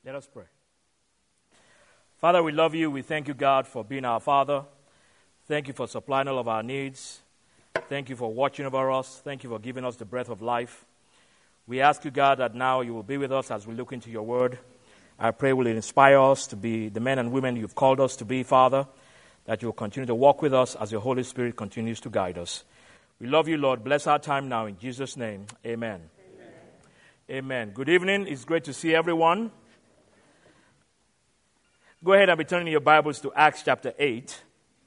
Let us pray. Father, we love you. We thank you, God, for being our Father. Thank you for supplying all of our needs. Thank you for watching over us. Thank you for giving us the breath of life. We ask you, God, that now you will be with us as we look into your word. I pray will inspire us to be the men and women you've called us to be, Father, that you will continue to walk with us as your Holy Spirit continues to guide us. We love you, Lord. Bless our time now in Jesus' name. Amen. Amen. Good evening. It's great to see everyone. Go ahead and be turning your Bibles to Acts chapter 8.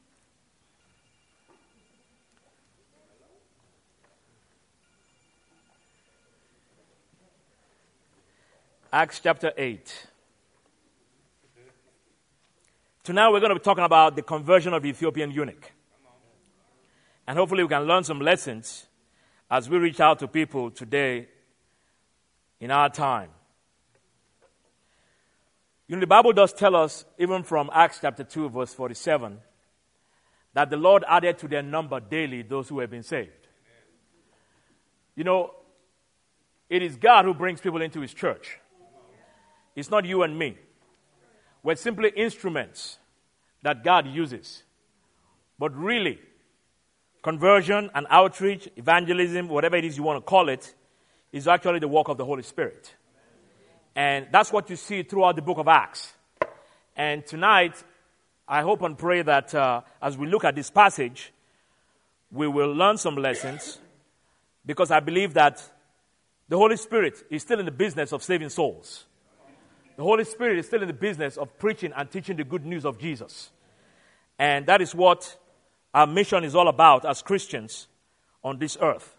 Acts chapter 8. Tonight we're going to be talking about the conversion of the Ethiopian eunuch. And hopefully we can learn some lessons as we reach out to people today in our time. You know, the Bible does tell us, even from Acts chapter 2, verse 47, that the Lord added to their number daily those who have been saved. You know, it is God who brings people into his church. It's not you and me. We're simply instruments that God uses. But really, conversion and outreach, evangelism, whatever it is you want to call it, is actually the work of the Holy Spirit. And that's what you see throughout the book of Acts. And tonight, I hope and pray that as we look at this passage, we will learn some lessons, because I believe that the Holy Spirit is still in the business of saving souls. The Holy Spirit is still in the business of preaching and teaching the good news of Jesus. And that is what our mission is all about as Christians on this earth.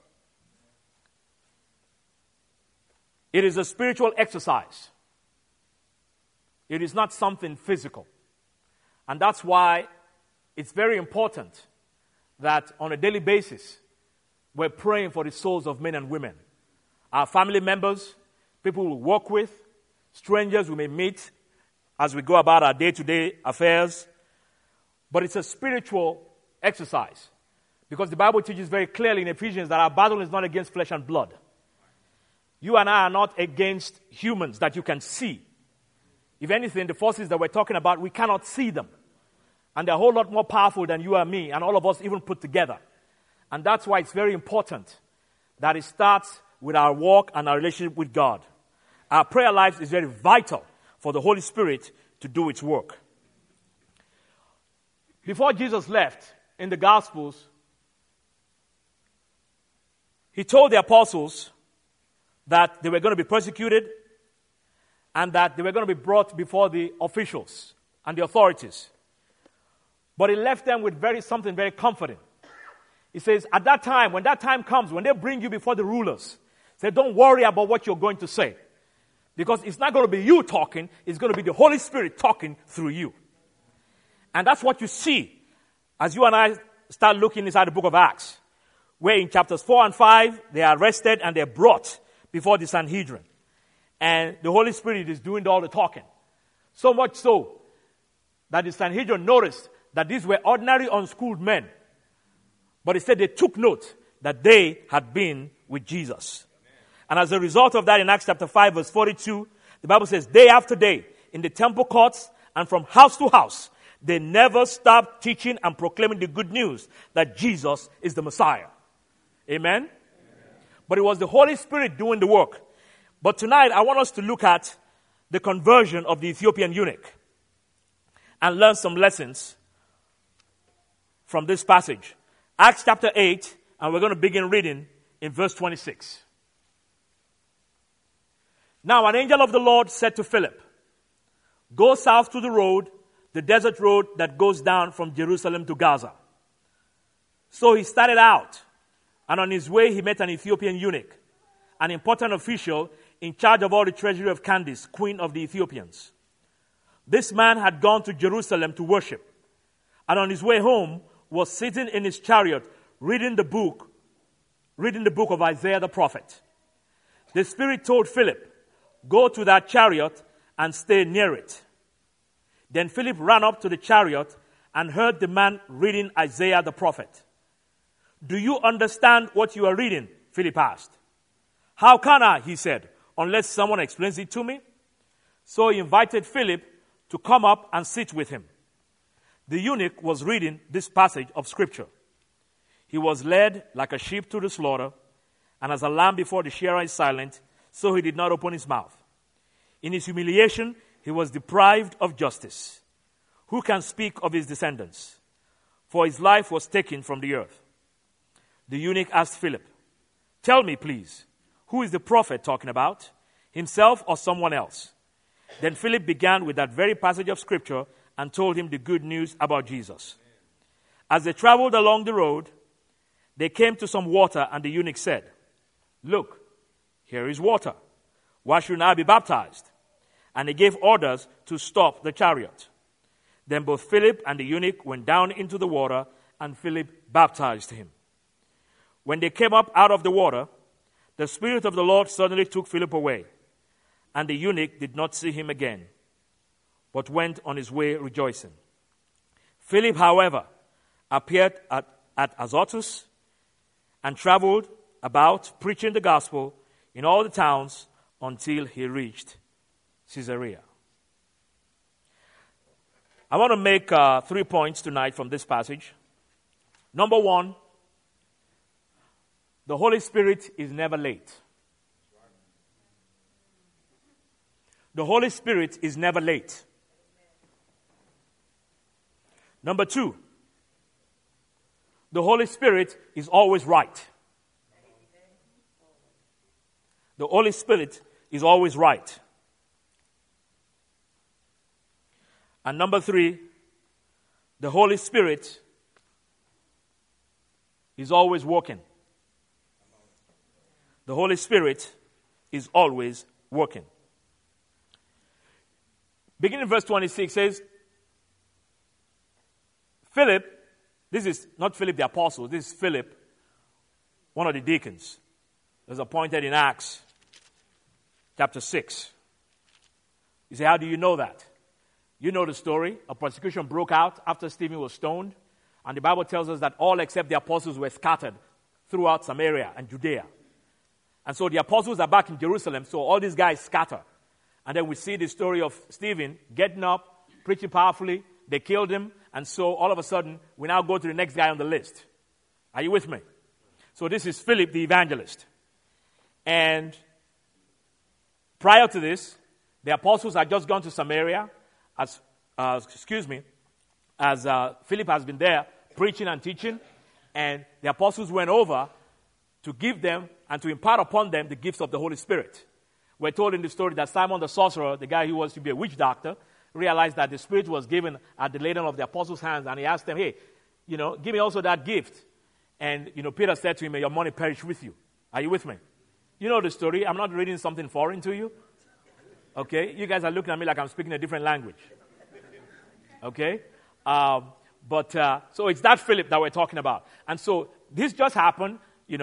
It is a spiritual exercise. It is not something physical. And that's why it's very important that on a daily basis, we're praying for the souls of men and women. Our family members, people we work with, strangers we may meet as we go about our day-to-day affairs. But it's a spiritual exercise, because the Bible teaches very clearly in Ephesians that our battle is not against flesh and blood. You and I are not against humans that you can see. If anything, the forces that we're talking about, we cannot see them. And they're a whole lot more powerful than you and me and all of us even put together. And that's why it's very important that it starts with our walk and our relationship with God. Our prayer life is very vital for the Holy Spirit to do its work. Before Jesus left in the Gospels, he told the apostles that they were going to be persecuted and that they were going to be brought before the officials and the authorities. But he left them with something very comforting. He says, at that time, when that time comes, when they bring you before the rulers, say, don't worry about what you're going to say. Because it's not going to be you talking, it's going to be the Holy Spirit talking through you. And that's what you see as you and I start looking inside the book of Acts, where in chapters 4 and 5, they are arrested and they're brought before the Sanhedrin. And the Holy Spirit is doing all the talking. So much so that the Sanhedrin noticed that these were ordinary, unschooled men. But it said they took note that they had been with Jesus. And as a result of that, in Acts chapter 5, verse 42, the Bible says, day after day, in the temple courts and from house to house, they never stopped teaching and proclaiming the good news that Jesus is the Messiah. Amen? But it was the Holy Spirit doing the work. But tonight, I want us to look at the conversion of the Ethiopian eunuch and learn some lessons from this passage. Acts chapter 8, and we're going to begin reading in verse 26. Now an angel of the Lord said to Philip, go south to the road, the desert road that goes down from Jerusalem to Gaza. So he started out, and on his way he met an Ethiopian eunuch, an important official in charge of all the treasury of Candace, queen of the Ethiopians. This man had gone to Jerusalem to worship, and on his way home was sitting in his chariot reading the book of Isaiah the prophet. The Spirit told Philip, go to that chariot and stay near it. Then Philip ran up to the chariot and heard the man reading Isaiah the prophet. Do you understand what you are reading? Philip asked. How can I, he said, unless someone explains it to me? So he invited Philip to come up and sit with him. The eunuch was reading this passage of Scripture. He was led like a sheep to the slaughter, and as a lamb before the shearer is silent, so he did not open his mouth. In his humiliation, he was deprived of justice. Who can speak of his descendants? For his life was taken from the earth. The eunuch asked Philip, "Tell me, please, who is the prophet talking about, himself or someone else?" Then Philip began with that very passage of Scripture and told him the good news about Jesus. As they traveled along the road, they came to some water, and the eunuch said, "Look, here is water. Why shouldn't I be baptized?" And he gave orders to stop the chariot. Then both Philip and the eunuch went down into the water, and Philip baptized him. When they came up out of the water, the Spirit of the Lord suddenly took Philip away, and the eunuch did not see him again, but went on his way rejoicing. Philip, however, appeared at Azotus and traveled about preaching the gospel in all the towns until he reached Caesarea. I want to make 3 points tonight from this passage. Number one, the Holy Spirit is never late. The Holy Spirit is never late. Number two, the Holy Spirit is always right. The Holy Spirit is always right. And number three, the Holy Spirit is always working. The Holy Spirit is always working. Beginning in verse 26 says, Philip, this is not Philip the apostle, this is Philip, one of the deacons, was appointed in Acts chapter 6. You say, how do you know that? You know the story. A persecution broke out after Stephen was stoned, and the Bible tells us that all except the apostles were scattered throughout Samaria and Judea. And so the apostles are back in Jerusalem, so all these guys scatter. And then we see the story of Stephen getting up, preaching powerfully. They killed him, and so all of a sudden, we now go to the next guy on the list. Are you with me? So this is Philip the evangelist. And prior to this, the apostles had just gone to Samaria, as Philip has been there preaching and teaching, and the apostles went over to give them and to impart upon them the gifts of the Holy Spirit. We're told in the story that Simon the sorcerer, the guy who was to be a witch doctor, realized that the Spirit was given at the laying of the apostles' hands, and he asked them, hey, give me also that gift. And, Peter said to him, may your money perish with you. Are you with me? You know the story. I'm not reading something foreign to you. Okay? You guys are looking at me like I'm speaking a different language. Okay? So it's that Philip that we're talking about. And so this just happened,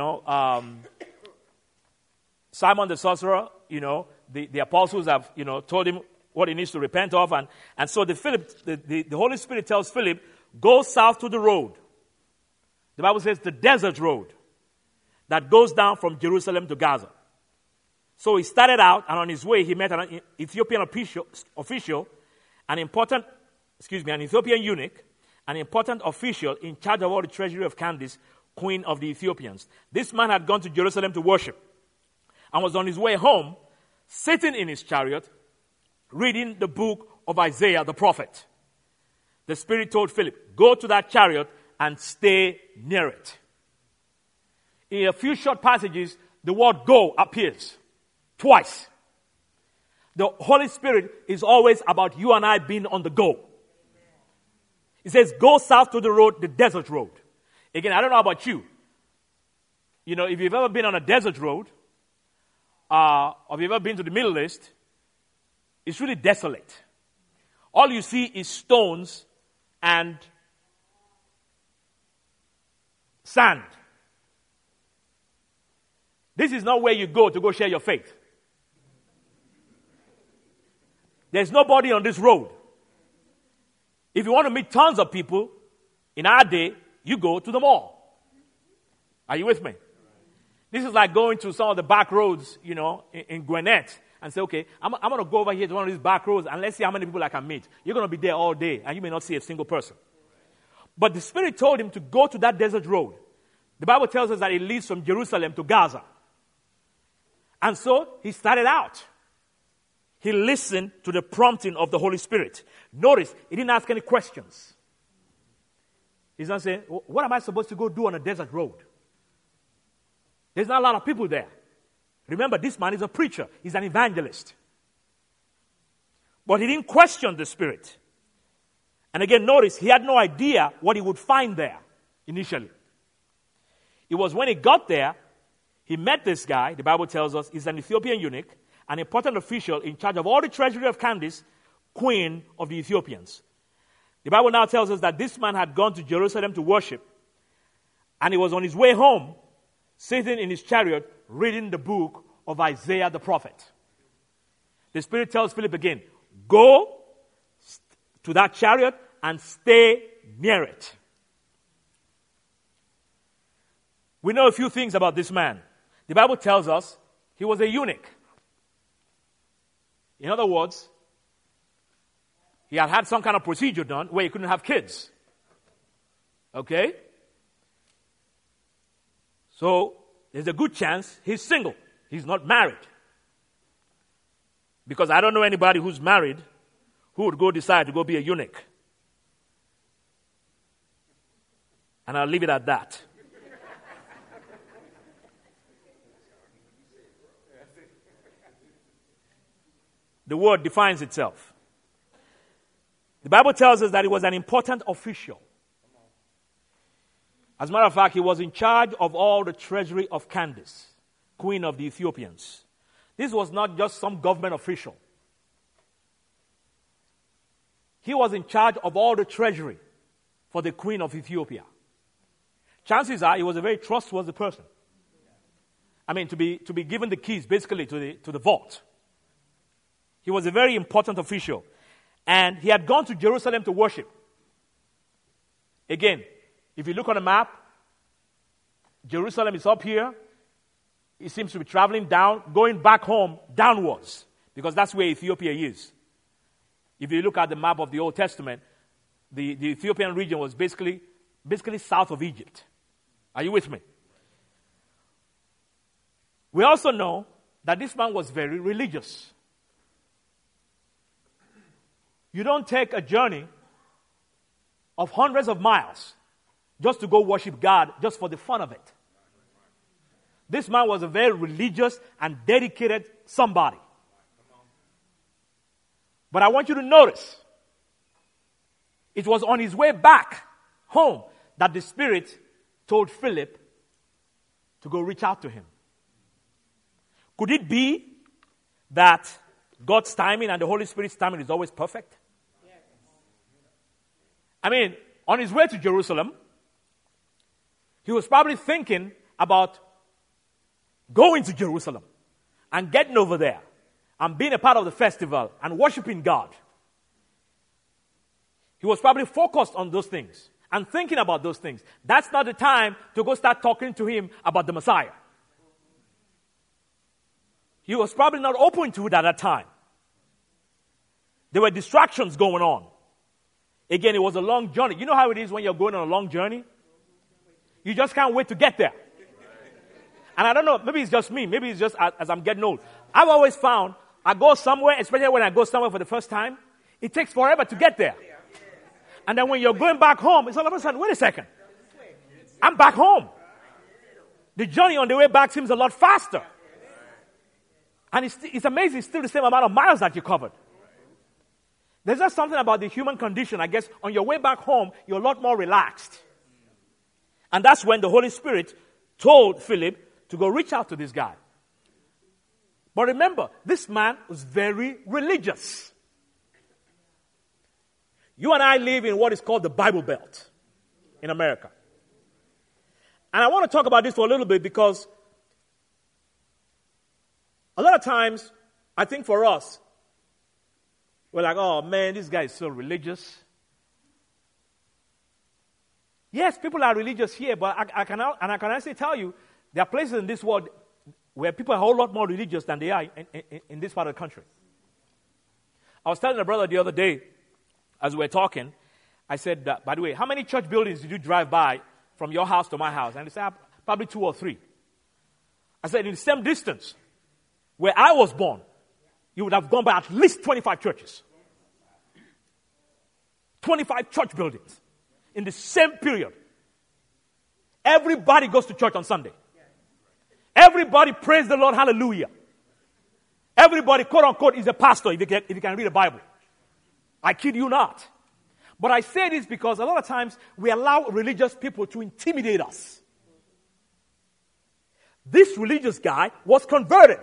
Simon the sorcerer, the apostles have, told him what he needs to repent of. And so the Holy Spirit tells Philip, go south to the road. The Bible says the desert road that goes down from Jerusalem to Gaza. So he started out, and on his way, he met an Ethiopian official, an Ethiopian eunuch, an important official in charge of all the treasury of Candace, queen of the Ethiopians. This man had gone to Jerusalem to worship and was on his way home, sitting in his chariot, reading the book of Isaiah the prophet. The Spirit told Philip, go to that chariot and stay near it. In a few short passages, the word go appears twice. The Holy Spirit is always about you and I being on the go. It says, go south to the road, the desert road. Again, I don't know about you. If you've ever been on a desert road, or if you've ever been to the Middle East, it's really desolate. All you see is stones and sand. This is not where you go to go share your faith. There's nobody on this road. If you want to meet tons of people, in our day, you go to the mall. Are you with me? This is like going to some of the back roads, in Gwinnett, and say, okay, I'm going to go over here to one of these back roads and let's see how many people I can meet. You're going to be there all day and you may not see a single person. But the Spirit told him to go to that desert road. The Bible tells us that it leads from Jerusalem to Gaza. And so he started out. He listened to the prompting of the Holy Spirit. Notice, he didn't ask any questions. He's not saying, what am I supposed to go do on a desert road? There's not a lot of people there. Remember, this man is a preacher. He's an evangelist. But he didn't question the Spirit. And again, notice, he had no idea what he would find there initially. It was when he got there, he met this guy. The Bible tells us he's an Ethiopian eunuch, an important official in charge of all the treasury of Candace, queen of the Ethiopians. The Bible now tells us that this man had gone to Jerusalem to worship, and he was on his way home, sitting in his chariot, reading the book of Isaiah the prophet. The Spirit tells Philip again, go to that chariot and stay near it. We know a few things about this man. The Bible tells us he was a eunuch. In other words, he had had some kind of procedure done where he couldn't have kids. Okay? So, there's a good chance he's single. He's not married. Because I don't know anybody who's married who would go decide to go be a eunuch. And I'll leave it at that. The word defines itself. The Bible tells us that he was an important official. As a matter of fact, he was in charge of all the treasury of Candace, queen of the Ethiopians. This was not just some government official. He was in charge of all the treasury for the queen of Ethiopia. Chances are he was a very trustworthy person. I mean, to be given the keys, basically, to the vault. He was a very important official. And he had gone to Jerusalem to worship. Again, if you look on a map, Jerusalem is up here. He seems to be traveling down, going back home downwards, because that's where Ethiopia is. If you look at the map of the Old Testament, the Ethiopian region was basically south of Egypt. Are you with me? We also know that this man was very religious. You don't take a journey of hundreds of miles just to go worship God just for the fun of it. This man was a very religious and dedicated somebody. But I want you to notice, it was on his way back home that the Spirit told Philip to go reach out to him. Could it be that God's timing and the Holy Spirit's timing is always perfect? I mean, on his way to Jerusalem, he was probably thinking about going to Jerusalem and getting over there and being a part of the festival and worshiping God. He was probably focused on those things and thinking about those things. That's not the time to go start talking to him about the Messiah. He was probably not open to it at that time. There were distractions going on. Again, it was a long journey. You know how it is when you're going on a long journey? You just can't wait to get there. And I don't know, maybe it's just me. Maybe it's just as I'm getting old. I've always found I go somewhere, especially when I go somewhere for the first time, it takes forever to get there. And then when you're going back home, it's all of a sudden, wait a second. I'm back home. The journey on the way back seems a lot faster. And it's amazing, it's still the same amount of miles that you covered. There's just something about the human condition. I guess on your way back home, you're a lot more relaxed. And that's when the Holy Spirit told Philip to go reach out to this guy. But remember, this man was very religious. You and I live in what is called the Bible Belt in America. And I want to talk about this for a little bit because a lot of times, I think for us, we're like, oh man, this guy is so religious. Yes, people are religious here, but I can honestly tell you, there are places in this world where people are a whole lot more religious than they are in this part of the country. I was telling a brother the other day, as we were talking, I said, by the way, how many church buildings did you drive by from your house to my house? And he said, probably 2 or 3. I said, in the same distance where I was born, you would have gone by at least 25 churches. 25 church buildings in the same period. Everybody goes to church on Sunday. Everybody praise the Lord, hallelujah. Everybody, quote unquote, is a pastor if you can read the Bible. I kid you not. But I say this because a lot of times we allow religious people to intimidate us. This religious guy was converted.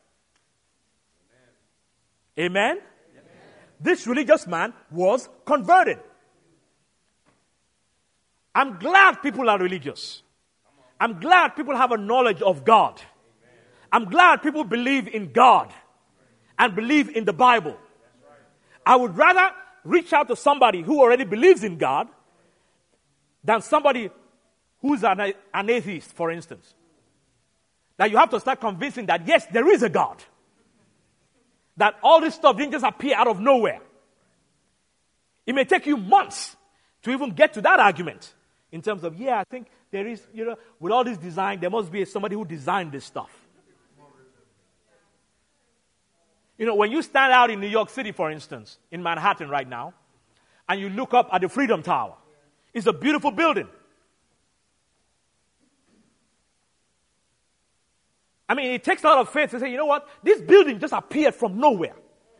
Amen? Amen? This religious man was converted. I'm glad people are religious. I'm glad people have a knowledge of God. I'm glad people believe in God and believe in the Bible. I would rather reach out to somebody who already believes in God than somebody who's an atheist, for instance. That you have to start convincing that, yes, there is a God. That all this stuff didn't just appear out of nowhere. It may take you months to even get to that argument in terms of, I think there is, with all this design, there must be somebody who designed this stuff. When you stand out in New York City, for instance, in Manhattan right now, and you look up at the Freedom Tower, it's a beautiful building. I mean, it takes a lot of faith to say, you know what? This building just appeared from nowhere.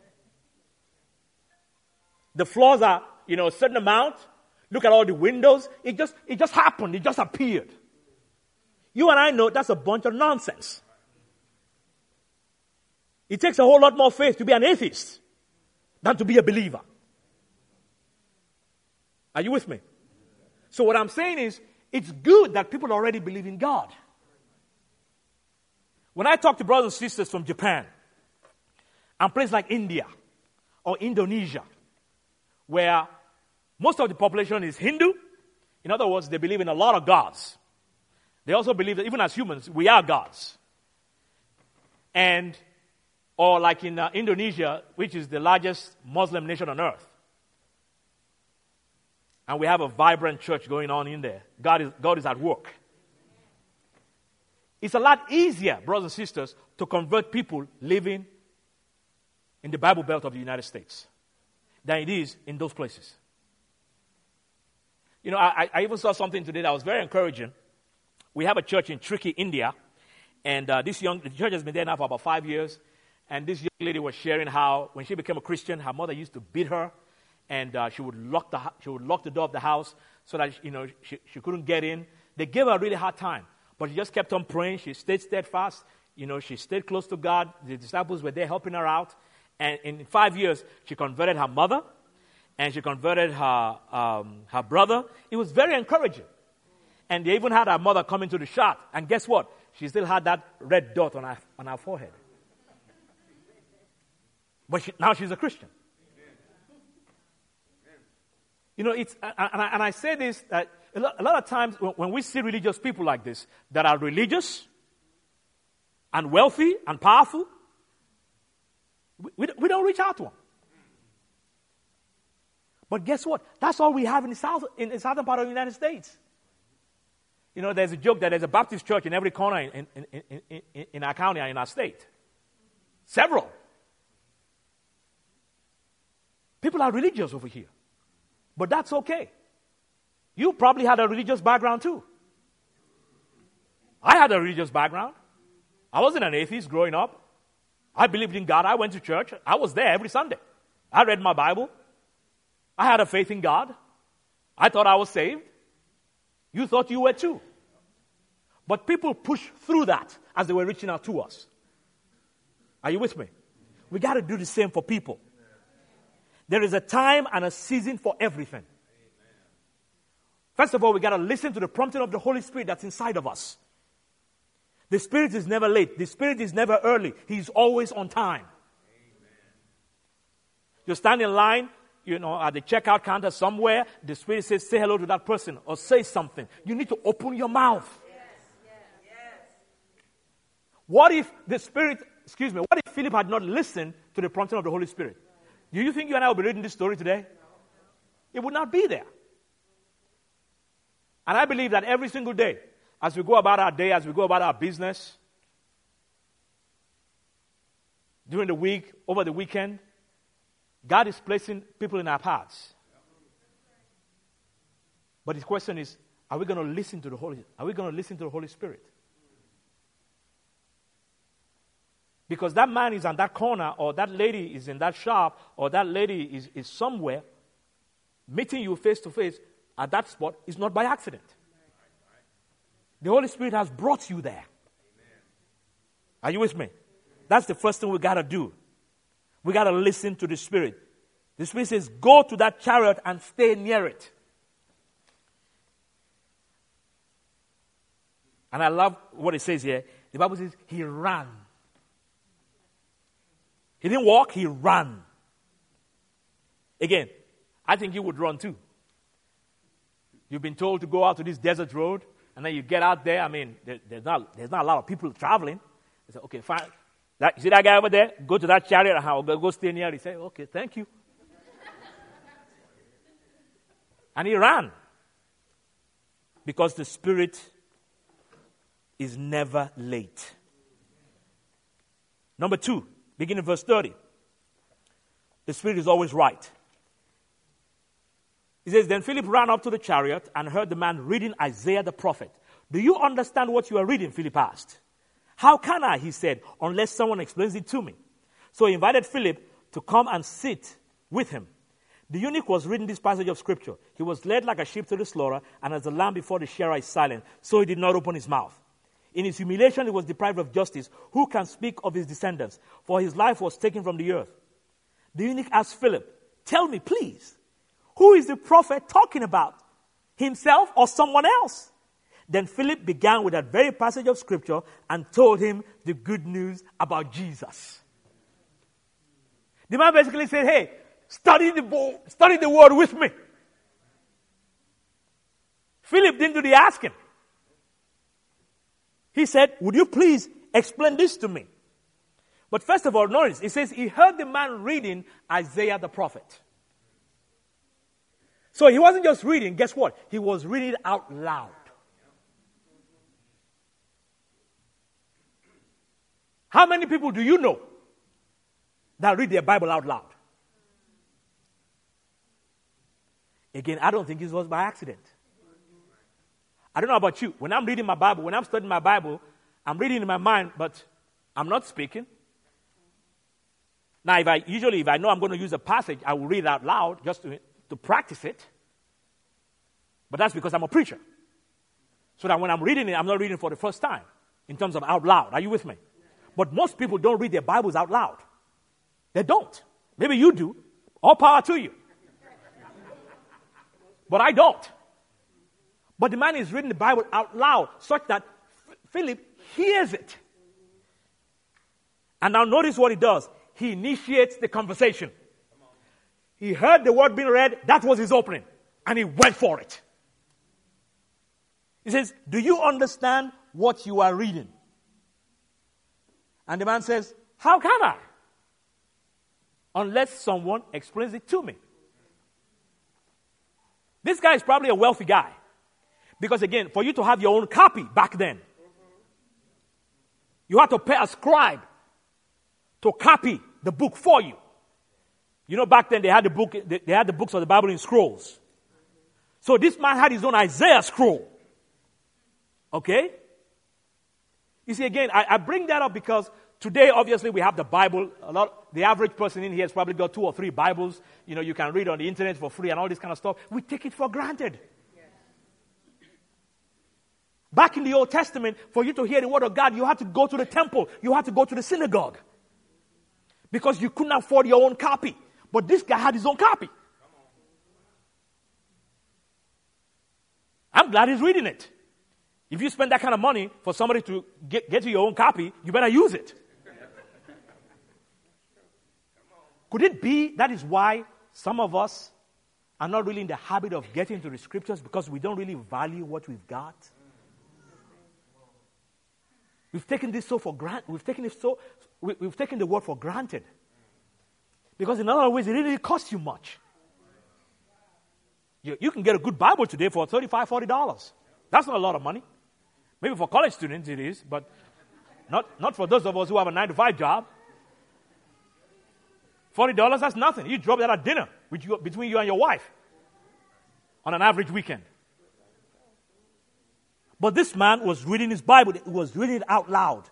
The floors are, a certain amount. Look at all the windows. It just happened. It just appeared. You and I know that's a bunch of nonsense. It takes a whole lot more faith to be an atheist than to be a believer. Are you with me? So what I'm saying is, it's good that people already believe in God. When I talk to brothers and sisters from Japan and places like India or Indonesia, where most of the population is Hindu, in other words, they believe in a lot of gods. They also believe that even as humans, we are gods. Or like in Indonesia, which is the largest Muslim nation on earth. And we have a vibrant church going on in there. God is at work. It's a lot easier, brothers and sisters, to convert people living in the Bible Belt of the United States than it is in those places. I even saw something today that was very encouraging. We have a church in Trichy, India, and the church has been there now for about 5 years. And this young lady was sharing how, when she became a Christian, her mother used to beat her, and she would lock the door of the house so that she couldn't get in. They gave her a really hard time, but she just kept on praying. She stayed steadfast. She stayed close to God. The disciples were there helping her out, and in 5 years, she converted her mother, and she converted her brother. It was very encouraging, and they even had her mother come into the shot. And guess what? She still had that red dot on her forehead. But now she's a Christian. And I say this, that a lot of times when we see religious people like this, that are religious and wealthy and powerful, we don't reach out to them. But guess what? That's all we have in the southern part of the United States. There's a joke that there's a Baptist church in every corner in our county and in our state. Several. People are religious over here. But that's okay. You probably had a religious background too. I had a religious background. I wasn't an atheist growing up. I believed in God. I went to church. I was there every Sunday. I read my Bible. I had a faith in God. I thought I was saved. You thought you were too. But people pushed through that as they were reaching out to us. Are you with me? We got to do the same for people. There is a time and a season for everything. First of all, we got to listen to the prompting of the Holy Spirit that's inside of us. The Spirit is never late. The Spirit is never early. He's always on time. You stand in line, at the checkout counter somewhere, the Spirit says, say hello to that person or say something. You need to open your mouth. What if Philip had not listened to the prompting of the Holy Spirit? Do you think you and I will be reading this story today? It would not be there. And I believe that every single day, as we go about our day, as we go about our business, during the week, over the weekend, God is placing people in our paths. But the question is, are we going to listen to the Holy Spirit? Because that man is on that corner, or that lady is in that shop, or that lady is somewhere, meeting you face to face at that spot is not by accident. The Holy Spirit has brought you there. Are you with me? That's the first thing we got to do. We got to listen to the Spirit. The Spirit says, go to that chariot and stay near it. And I love what it says here. The Bible says he ran. He didn't walk, he ran. Again, I think you would run too. You've been told to go out to this desert road, and then you get out there. I mean, there's not a lot of people traveling. They say, okay, fine. You see that guy over there? Go to that chariot and I'll go stay near it. He said, okay, thank you. And he ran. Because the Spirit is never late. Number 2, beginning verse 30. The Spirit is always right. He says, then Philip ran up to the chariot and heard the man reading Isaiah the prophet. Do you understand what you are reading? Philip asked. How can I, he said, unless someone explains it to me? So he invited Philip to come and sit with him. The eunuch was reading this passage of scripture. He was led like a sheep to the slaughter, and as a lamb before the shearer is silent, so he did not open his mouth. In his humiliation, he was deprived of justice. Who can speak of his descendants? For his life was taken from the earth. The eunuch asked Philip, tell me, please, who is the prophet talking about? Himself or someone else? Then Philip began with that very passage of scripture and told him the good news about Jesus. The man basically said, hey, study the word with me. Philip didn't do the asking. He said, would you please explain this to me? But first of all, notice, it says he heard the man reading Isaiah the prophet. So he wasn't just reading, guess what? He was reading it out loud. How many people do you know that read their Bible out loud? Again, I don't think this was by accident. I don't know about you. When I'm reading my Bible, when I'm studying my Bible, I'm reading in my mind, but I'm not speaking. Now, if I know I'm going to use a passage, I will read it out loud just to practice it. But that's because I'm a preacher. So that when I'm reading it, I'm not reading for the first time in terms of out loud. Are you with me? But most people don't read their Bibles out loud. They don't. Maybe you do. All power to you. But I don't. But the man is reading the Bible out loud such that Philip hears it. And now notice what he does. He initiates the conversation. He heard the word being read. That was his opening. And he went for it. He says, do you understand what you are reading? And the man says, how can I? Unless someone explains it to me. This guy is probably a wealthy guy. Because again, for you to have your own copy back then, you had to pay a scribe to copy the book for you. You know, back then they had the books of the Bible in scrolls. So this man had his own Isaiah scroll. Okay? You see, again, I bring that up because today, obviously, we have the Bible. The average person in here has probably got 2 or 3 Bibles. You know, you can read on the internet for free and all this kind of stuff. We take it for granted. Yes. Back in the Old Testament, for you to hear the word of God, you had to go to the temple. You had to go to the synagogue. Because you couldn't afford your own copy. But this guy had his own copy. I'm glad he's reading it. If you spend that kind of money for somebody to get to your own copy, you better use it. Could it be that is why some of us are not really in the habit of getting to the scriptures because we don't really value what we've got? We've taken this so for granted. We've taken the word for granted. Because in other ways, it really costs you much. You can get a good Bible today for $35, $40. That's not a lot of money. Maybe for college students it is, but not for those of us who have a 9-to-5 job. $40, that's nothing. You drop that at dinner between you and your wife on an average weekend. But this man was reading his Bible. He was reading it out loud.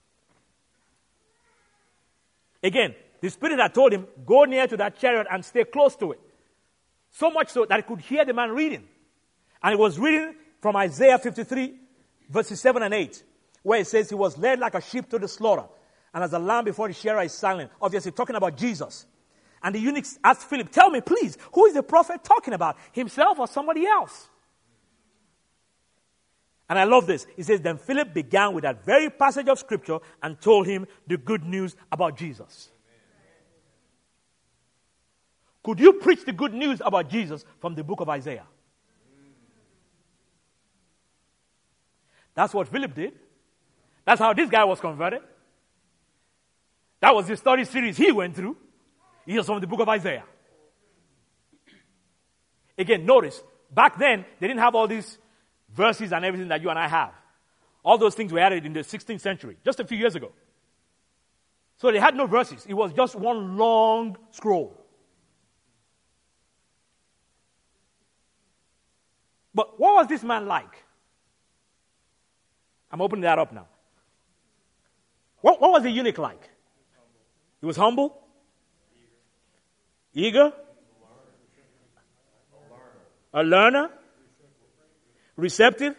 Again, the Spirit had told him, go near to that chariot and stay close to it. So much so that he could hear the man reading. And he was reading from Isaiah 53, verses 7 and 8, where it says, he was led like a sheep to the slaughter, and as a lamb before the shearer is silent. Obviously talking about Jesus. And the eunuch asked Philip, tell me please, who is the prophet talking about? Himself or somebody else? And I love this. He says, then Philip began with that very passage of scripture and told him the good news about Jesus. Could you preach the good news about Jesus from the book of Isaiah? That's what Philip did. That's how this guy was converted. That was the study series he went through. He was from the book of Isaiah. Again, notice, back then, they didn't have all these verses and everything that you and I have. All those things were added in the 16th century, just a few years ago. So they had no verses. It was just one long scroll. But what was this man like? I'm opening that up now. What was the eunuch like? He was humble, eager, a learner, receptive.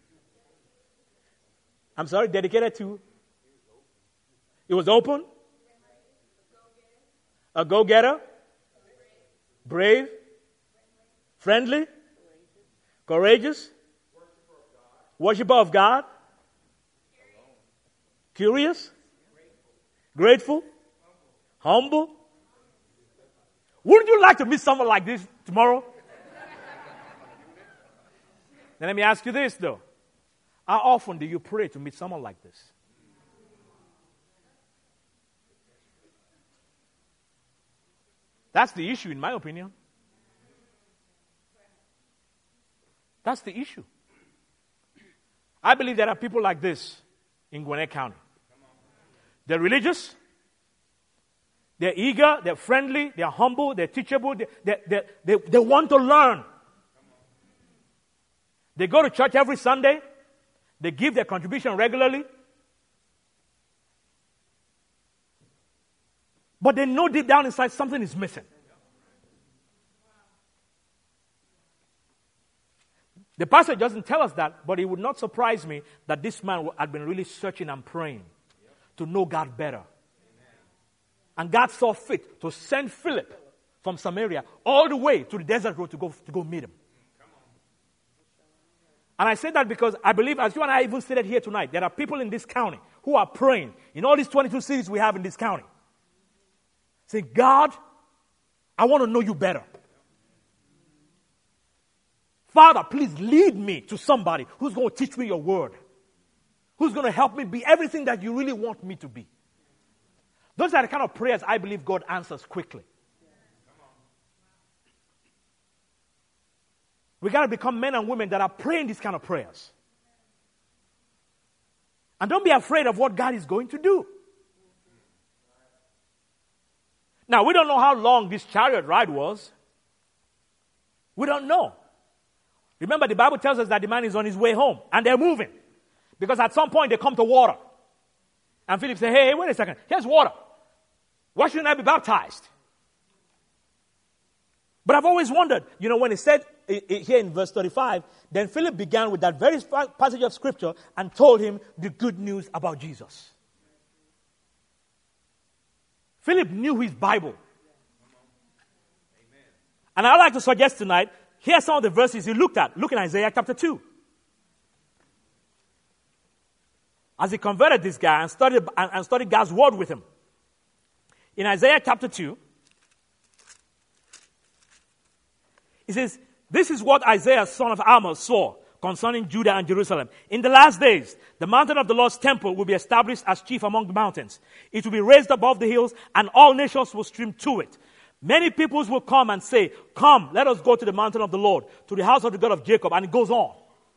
I'm sorry, dedicated to. He was open, a go-getter, brave, friendly, courageous, worshiper of God, curious, grateful, humble. Wouldn't you like to meet someone like this tomorrow? Then let me ask you this, though. How often do you pray to meet someone like this? That's the issue, in my opinion. That's the issue. I believe there are people like this in Gwinnett County. They're religious. They're eager. They're friendly. They're humble. They're teachable. They want to learn. They go to church every Sunday. They give their contribution regularly. But they know deep down inside something is missing. The passage doesn't tell us that, but it would not surprise me that this man had been really searching and praying to know God better. And God saw fit to send Philip from Samaria all the way to the desert road to go meet him. And I say that because I believe, as you and I even stated here tonight, there are people in this county who are praying in all these 22 cities we have in this county. Say, God, I want to know you better. Father, please lead me to somebody who's going to teach me your word. Who's going to help me be everything that you really want me to be. Those are the kind of prayers I believe God answers quickly. We got to become men and women that are praying these kind of prayers. And don't be afraid of what God is going to do. Now, we don't know how long this chariot ride was. We don't know. Remember, the Bible tells us that the man is on his way home, and they're moving. Because at some point, they come to water. And Philip said, hey, wait a second. Here's water. Why shouldn't I be baptized? But I've always wondered, when it said here in verse 35, then Philip began with that very passage of scripture and told him the good news about Jesus. Philip knew his Bible. And I'd like to suggest tonight, here are some of the verses he looked at. Look in Isaiah chapter 2. As he converted this guy and studied God's word with him. In Isaiah chapter 2, he says, this is what Isaiah, son of Amos, saw concerning Judah and Jerusalem. In the last days, the mountain of the Lord's temple will be established as chief among the mountains. It will be raised above the hills, and all nations will stream to it. Many peoples will come and say, come, let us go to the mountain of the Lord, to the house of the God of Jacob. And it goes on.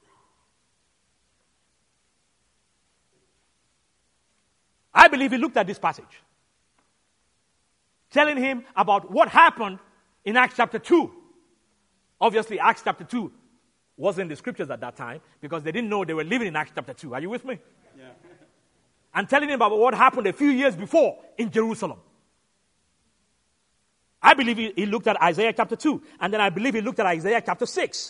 I believe he looked at this passage, telling him about what happened in Acts chapter 2. Obviously, Acts chapter 2 wasn't in the scriptures at that time because they didn't know they were living in Acts chapter 2. Are you with me? Yeah. And telling him about what happened a few years before in Jerusalem. I believe he looked at Isaiah chapter 2, and then I believe he looked at Isaiah chapter 6.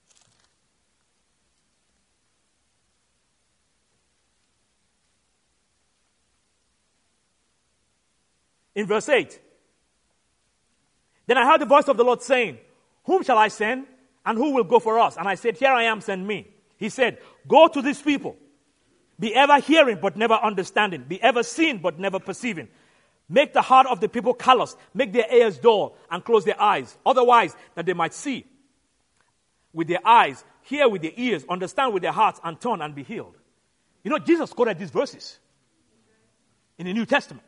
In verse 8, then I heard the voice of the Lord saying, whom shall I send, and who will go for us? And I said, here I am, send me. He said, go to these people. Be ever hearing, but never understanding. Be ever seeing, but never perceiving. Make the heart of the people callous. Make their ears dull, and close their eyes. Otherwise, that they might see with their eyes, hear with their ears, understand with their hearts, and turn and be healed. You know, Jesus quoted these verses in the New Testament.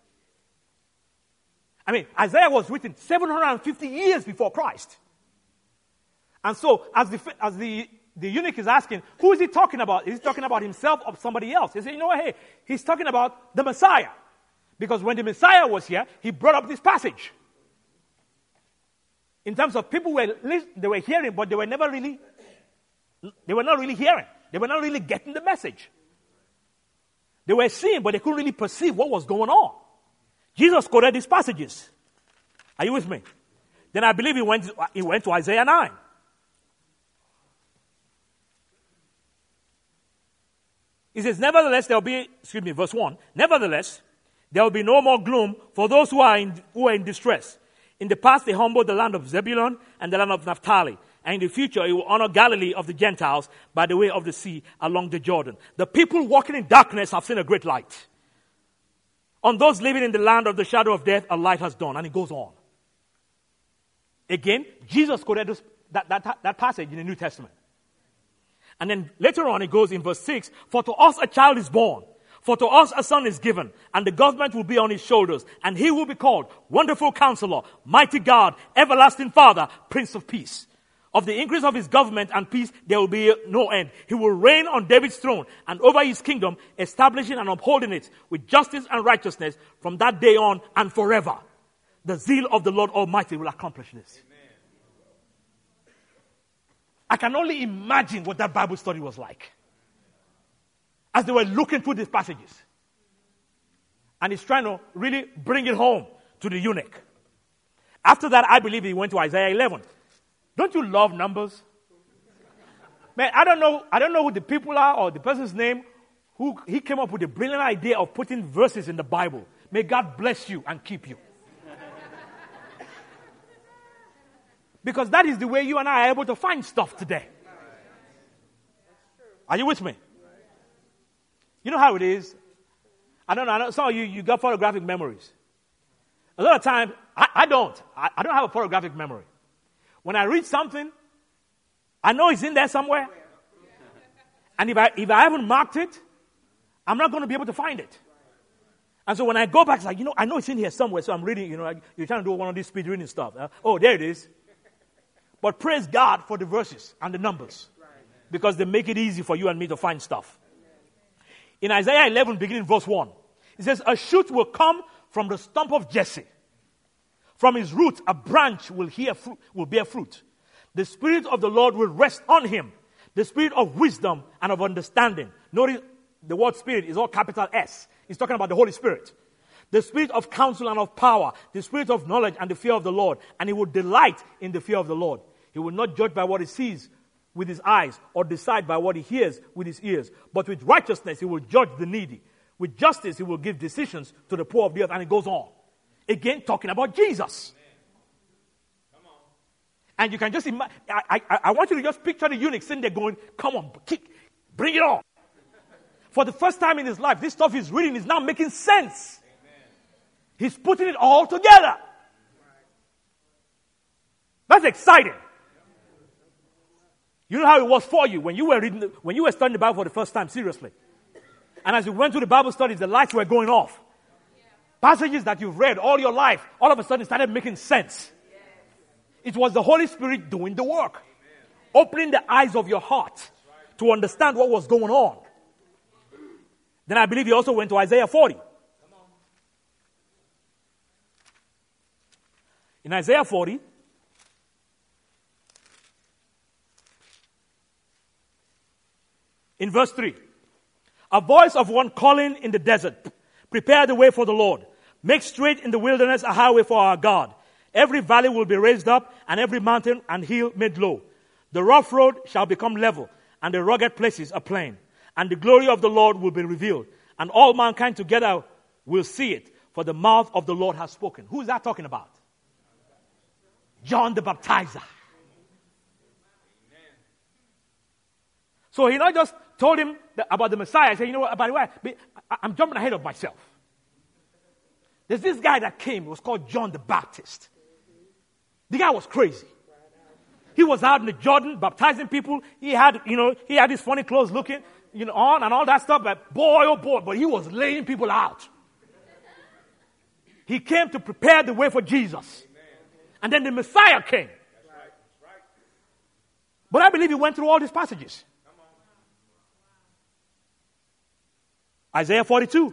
I mean, Isaiah was written 750 years before Christ. And so, as the eunuch is asking, who is he talking about? Is he talking about himself or somebody else? He said, you know what, hey, he's talking about the Messiah. Because when the Messiah was here, he brought up this passage. In terms of people they were hearing, but they were not really hearing. They were not really getting the message. They were seeing, but they couldn't really perceive what was going on. Jesus quoted these passages. Are you with me? Then I believe he went to Isaiah 9. He says, nevertheless, verse 1. Nevertheless, there will be no more gloom for those who are in distress. In the past, they humbled the land of Zebulun and the land of Naphtali. And in the future, he will honor Galilee of the Gentiles by the way of the sea along the Jordan. The people walking in darkness have seen a great light. On those living in the land of the shadow of death, a light has dawned. And it goes on. Again, Jesus quoted that passage in the New Testament. And then later on, it goes in verse 6, for to us a child is born, for to us a son is given, and the government will be on his shoulders, and he will be called Wonderful Counselor, Mighty God, Everlasting Father, Prince of Peace. Of the increase of his government and peace, there will be no end. He will reign on David's throne and over his kingdom, establishing and upholding it with justice and righteousness from that day on and forever. The zeal of the Lord Almighty will accomplish this. Amen. I can only imagine what that Bible study was like as they were looking through these passages. And he's trying to really bring it home to the eunuch. After that, I believe he went to Isaiah 11. Don't you love numbers? Man, I don't know who the people are or the person's name who he came up with the brilliant idea of putting verses in the Bible. May God bless you and keep you. Because that is the way you and I are able to find stuff today. Are you with me? You know how it is? I know some of you got photographic memories. A lot of times, I don't have a photographic memory. When I read something, I know it's in there somewhere. And if I haven't marked it, I'm not going to be able to find it. And so when I go back, it's like, I know it's in here somewhere, so I'm reading, you're trying to do one of these speed reading stuff. Oh, there it is. But praise God for the verses and the numbers, because they make it easy for you and me to find stuff. In Isaiah 11, beginning verse 1, it says, a shoot will come from the stump of Jesse. From his root, a branch will bear fruit. The Spirit of the Lord will rest on him. The Spirit of wisdom and of understanding. Notice the word Spirit is all capital S. He's talking about the Holy Spirit. The Spirit of counsel and of power. The Spirit of knowledge and the fear of the Lord. And he will delight in the fear of the Lord. He will not judge by what he sees with his eyes or decide by what he hears with his ears. But with righteousness, he will judge the needy. With justice, he will give decisions to the poor of the earth. And it goes on. Again, talking about Jesus. Come on. And you can just imagine, I want you to just picture the eunuch sitting there going, come on, bring it on. For the first time in his life, this stuff he's reading is now making sense. Amen. He's putting it all together. That's exciting. You know how it was for you when you were when you were studying the Bible for the first time, seriously. And as you went through the Bible studies, the lights were going off. Passages that you've read all your life, all of a sudden started making sense. It was the Holy Spirit doing the work. Opening the eyes of your heart to understand what was going on. Then I believe he also went to Isaiah 40. In Isaiah 40, in verse 3, a voice of one calling in the desert, prepare the way for the Lord. Make straight in the wilderness a highway for our God. Every valley will be raised up, and every mountain and hill made low. The rough road shall become level, and the rugged places a plain. And the glory of the Lord will be revealed, and all mankind together will see it, for the mouth of the Lord has spoken. Who is that talking about? John the Baptizer. So he not just told him about the Messiah. He said, you know what, by the way, I'm jumping ahead of myself. There's this guy that came, it was called John the Baptist. The guy was crazy. He was out in the Jordan baptizing people. He had his funny clothes looking, on and all that stuff. But boy, oh boy, but he was laying people out. He came to prepare the way for Jesus. And then the Messiah came. But I believe he went through all these passages. Isaiah 42.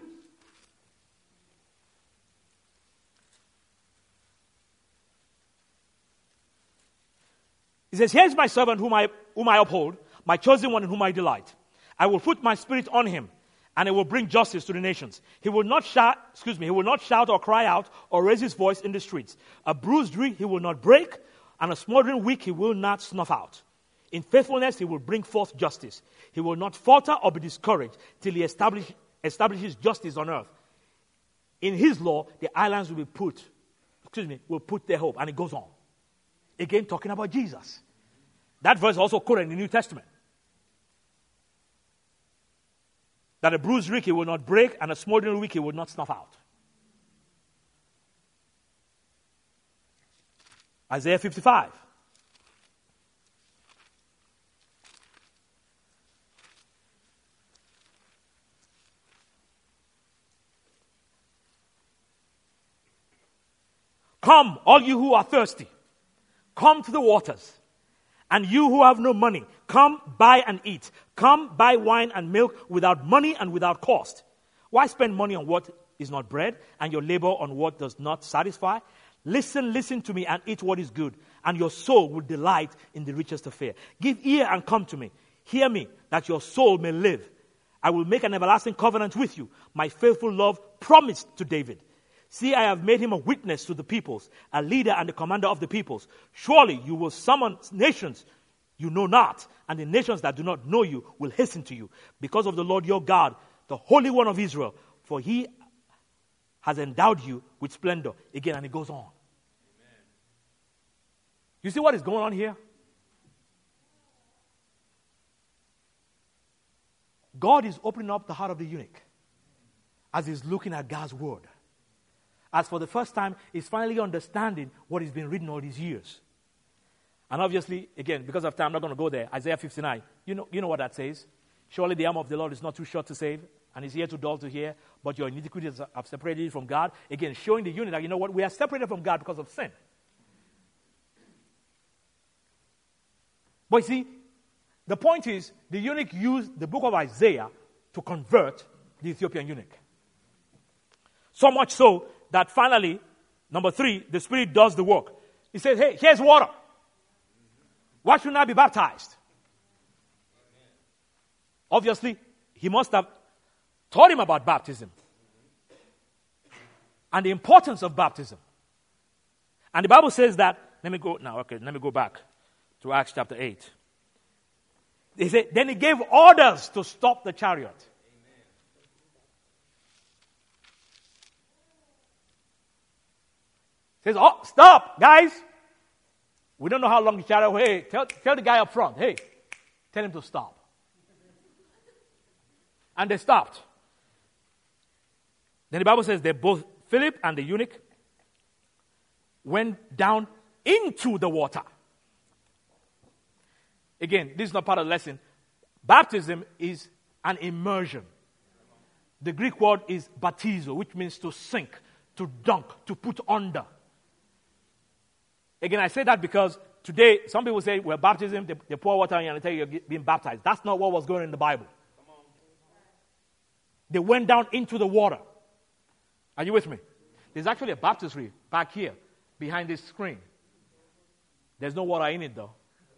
He says, here's my servant whom I uphold, my chosen one in whom I delight. I will put my spirit on him, and it will bring justice to the nations. He will not shout or cry out or raise his voice in the streets. A bruised reed he will not break, and a smoldering wick he will not snuff out. In faithfulness he will bring forth justice. He will not falter or be discouraged till he establishes justice on earth. In his law, the islands will put their hope. And it goes on. Again, talking about Jesus. That verse also quoted in the New Testament. That a bruised reed he will not break, and a smoldering wick he will not snuff out. Isaiah 55. Come, all you who are thirsty, come to the waters. And you who have no money, come buy and eat. Come buy wine and milk without money and without cost. Why spend money on what is not bread, and your labor on what does not satisfy? Listen to me and eat what is good, and your soul will delight in the richest of fare. Give ear and come to me. Hear me, that your soul may live. I will make an everlasting covenant with you, my faithful love promised to David. See, I have made him a witness to the peoples, a leader and a commander of the peoples. Surely you will summon nations you know not, and the nations that do not know you will hasten to you, because of the Lord your God, the Holy One of Israel, for he has endowed you with splendor. Again, and it goes on. Amen. You see what is going on here? God is opening up the heart of the eunuch as he's looking at God's word. As for the first time, he's finally understanding what he's been reading all these years. And obviously, again, because of time, I'm not going to go there. Isaiah 59, you know what that says. Surely the arm of the Lord is not too short to save, and his ear too dull to hear, but your iniquities have separated you from God. Again, showing the eunuch that, you know what, we are separated from God because of sin. But you see, the point is, the eunuch used the book of Isaiah to convert the Ethiopian eunuch. So much so that finally, number 3, the Spirit does the work. He says, hey, here's water. Why shouldn't I be baptized? Obviously, he must have taught him about baptism and the importance of baptism. And the Bible says that, let me go back to Acts chapter 8. They say, then he gave orders to stop the chariot. He says, oh, stop, guys. We don't know how long the chariot. Hey, tell the guy up front. Hey, tell him to stop. And they stopped. Then the Bible says that both Philip and the eunuch went down into the water. Again, this is not part of the lesson. Baptism is an immersion. The Greek word is baptizo, which means to sink, to dunk, to put under. Again, I say that because today, some people say, well, baptism, they pour water on you and they tell you you're being baptized. That's not what was going on in the Bible. They went down into the water. Are you with me? There's actually a baptistry back here, behind this screen. There's no water in it, though.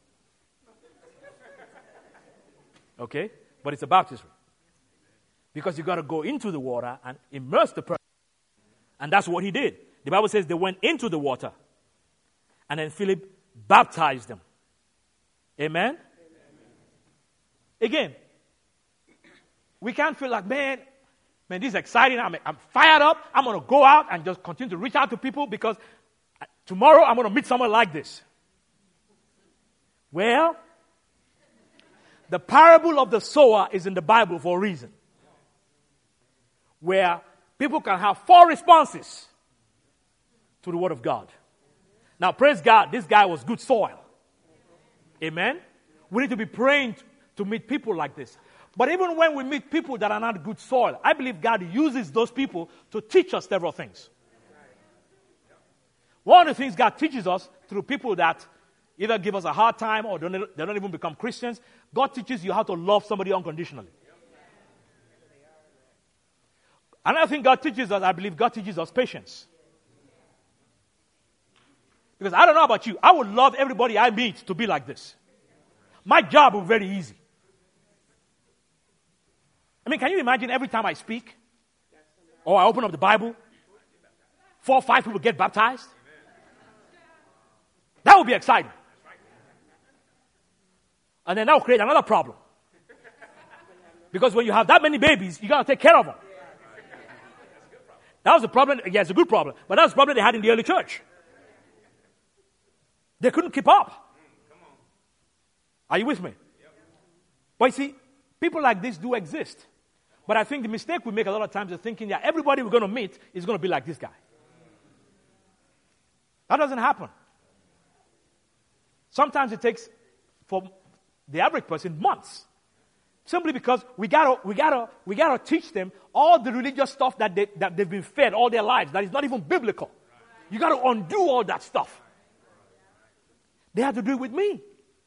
Okay? But it's a baptistry. Because you got to go into the water and immerse the person. And that's what he did. The Bible says they went into the water. And then Philip baptized them. Amen? Amen? Again, we can't feel like, man, this is exciting. I'm fired up. I'm going to go out and just continue to reach out to people because tomorrow I'm going to meet someone like this. Well, the parable of the sower is in the Bible for a reason. Where people can have 4 responses to the Word of God. Now, praise God, this guy was good soil. Amen? We need to be praying to meet people like this. But even when we meet people that are not good soil, I believe God uses those people to teach us several things. One of the things God teaches us through people that either give us a hard time or they don't even become Christians, God teaches you how to love somebody unconditionally. Another thing God teaches us, I believe God teaches us patience. Because I don't know about you, I would love everybody I meet to be like this. My job will be very easy. I mean, can you imagine every time I speak or I open up the Bible, 4 or 5 people get baptized? That would be exciting. And then that will create another problem. Because when you have that many babies, you got to take care of them. That was the problem. Yeah, it's a good problem. But that was the problem they had in the early church. They couldn't keep up. Are you with me? But you see, people like this do exist. But I think the mistake we make a lot of times is thinking that everybody we're going to meet is going to be like this guy. That doesn't happen. Sometimes it takes, for the average person, months. Simply because we gotta teach them all the religious stuff that they've been fed all their lives that is not even biblical. You got to undo all that stuff. They have to do it with me.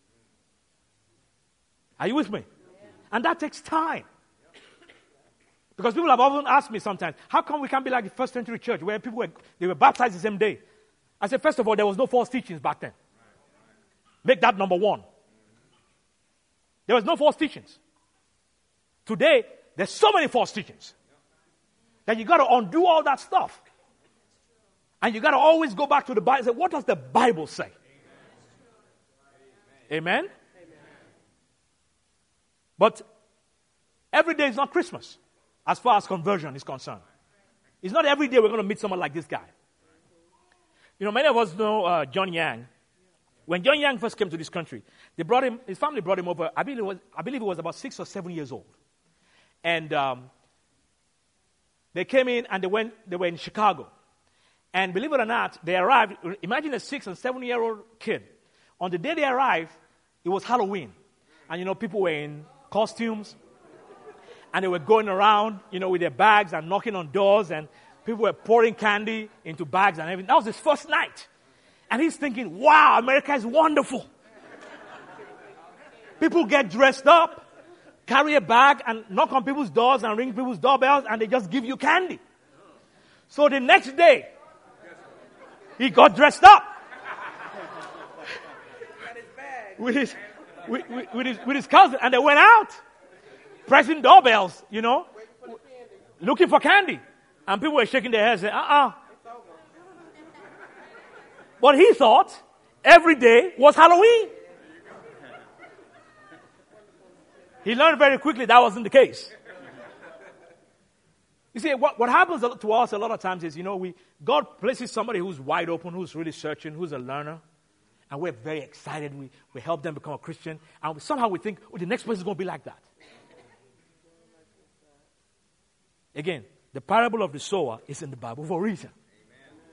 Are you with me? And that takes time. Because people have often asked me sometimes, how come we can't be like the first century church where people were baptized the same day? I said, first of all, there was no false teachings back then. Make that number one. There was no false teachings. Today, there's so many false teachings that you got to undo all that stuff. And you got to always go back to the Bible and say, what does the Bible say? Amen? Amen? But every day is not Christmas as far as conversion is concerned. It's not every day we're going to meet someone like this guy. You know, many of us know John Yang. When John Yang first came to this country, his family brought him over. I believe he was about 6 or 7 years old. And they came in and they were in Chicago. And believe it or not, they arrived. Imagine a 6 and 7 year old kid. On the day they arrived, it was Halloween. And you know, people were in costumes. And they were going around, you know, with their bags and knocking on doors. And people were pouring candy into bags and everything. That was his first night. And he's thinking, wow, America is wonderful. People get dressed up, carry a bag and knock on people's doors and ring people's doorbells and they just give you candy. So the next day, he got dressed up with his cousin and they went out pressing doorbells, you know, looking for candy. And people were shaking their heads saying, But he thought every day was Halloween. He learned very quickly that wasn't the case. You see, what happens to us a lot of times is, you know, God places somebody who's wide open, who's really searching, who's a learner, and we're very excited. We help them become a Christian, and somehow we think, the next person is going to be like that. Again, the parable of the sower is in the Bible for a reason.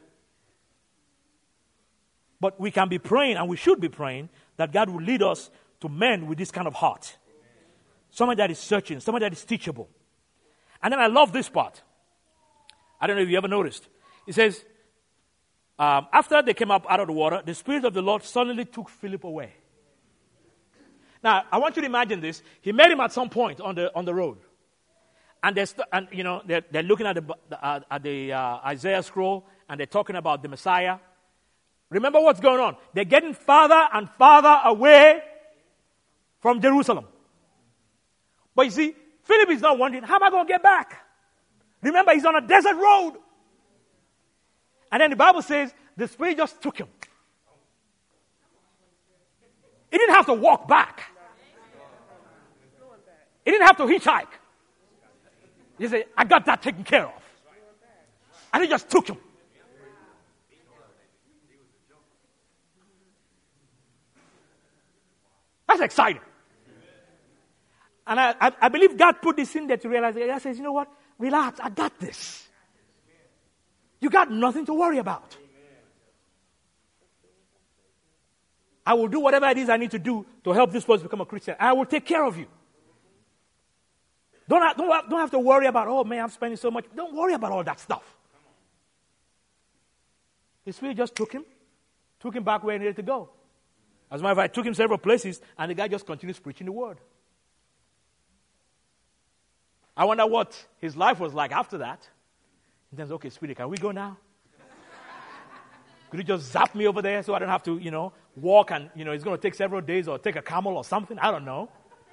But we can be praying, and we should be praying, that God will lead us to men with this kind of heart. Someone that is searching, someone that is teachable. And then I love this part. I don't know if you ever noticed. It says, after they came up out of the water, the Spirit of the Lord suddenly took Philip away. Now, I want you to imagine this. He met him at some point on the road. And they're looking at the Isaiah scroll, and they're talking about the Messiah. Remember what's going on. They're getting farther and farther away from Jerusalem. But you see, Philip is not wondering, how am I going to get back? Remember, he's on a desert road. And then the Bible says, the Spirit just took him. He didn't have to walk back. He didn't have to hitchhike. He said, I got that taken care of. And he just took him. That's exciting. And I believe God put this in there to realize, God says, you know what? Relax, I got this. You got nothing to worry about. I will do whatever it is I need to do to help this person become a Christian. I will take care of you. Don't have to worry about, oh man, I'm spending so much. Don't worry about all that stuff. The Spirit just took him back where he needed to go. As a matter of fact, I took him several places, and the guy just continues preaching the word. I wonder what his life was like after that. He says, okay, Spirit, can we go now? Could you just zap me over there so I don't have to, walk and, it's going to take several days or take a camel or something? I don't know.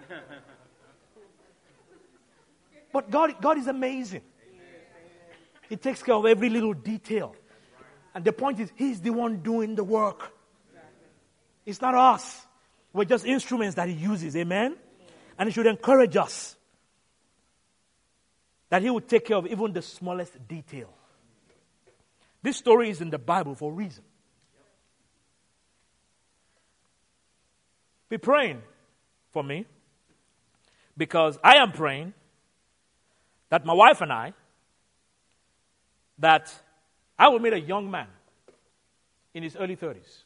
But God is amazing. He takes care of every little detail. And the point is, He's the one doing the work. It's not us. We're just instruments that He uses. Amen? And He should encourage us that He would take care of even the smallest detail. This story is in the Bible for a reason. Be praying for me, because I am praying that my wife and I will meet a young man in his early 30s.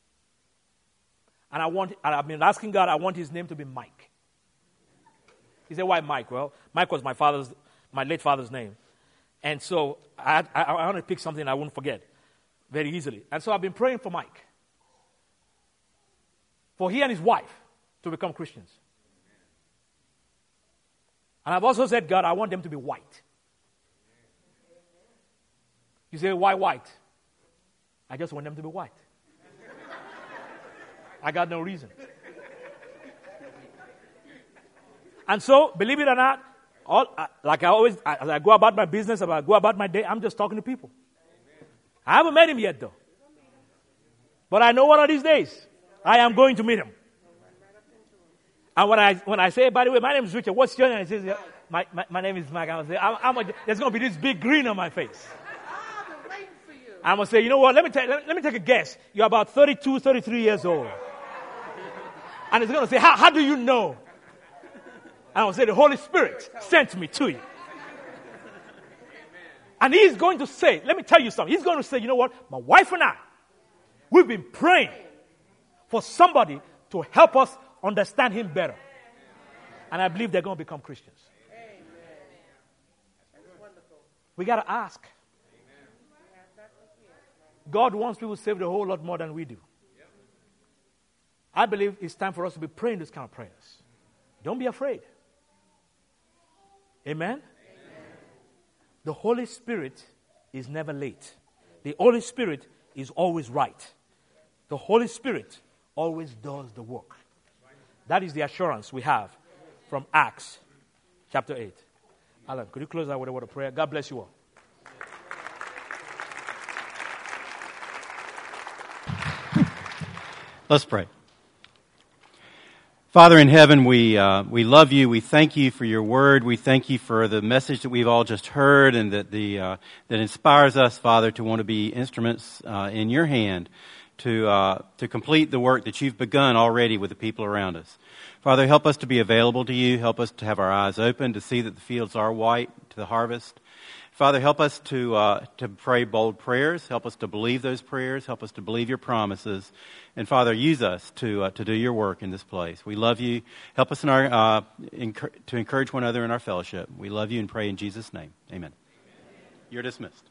And I've been asking God, I want his name to be Mike. He said, why Mike? Well, Mike was my late father's name. And so I want to pick something I won't forget very easily. And so I've been praying for Mike, for he and his wife to become Christians. And I've also said, God, I want them to be white. You say, why white? I just want them to be white. I got no reason. And so, believe it or not, as I go about my business, as I go about my day, I'm just talking to people. I haven't met him yet, though. But I know one of these days, I am going to meet him. And when I say, by the way, my name is Richard, what's your name? He says, my name is Mike. I'm going to say, there's going to be this big grin on my face. I'm going to say, you know what, let me take a guess. You're about 32, 33 years old. And he's going to say, how do you know? And I'll say, the Holy Spirit sent me to you. And he's going to say, let me tell you something. He's going to say, you know what, my wife and I, we've been praying for somebody to help us understand him better. And I believe they're going to become Christians. We got to ask. God wants people saved a whole lot more than we do. I believe it's time for us to be praying this kind of prayers. Don't be afraid. Amen? The Holy Spirit is never late. The Holy Spirit is always right. The Holy Spirit always does the work. That is the assurance we have from Acts chapter 8. Alan, could you close out with a word of prayer? God bless you all. Let's pray. Father in heaven, we love you. We thank you for your word. We thank you for the message that we've all just heard, and that that inspires us, Father, to want to be instruments in your hand to complete the work that you've begun already with the people around us. Father, help us to be available to you. Help us to have our eyes open to see that the fields are white to the harvest. Father, help us to pray bold prayers. Help us to believe those prayers. Help us to believe your promises. And Father, use us to do your work in this place. We love you. Help us to encourage one another in our fellowship. We love you and pray in Jesus' name. Amen. You're dismissed.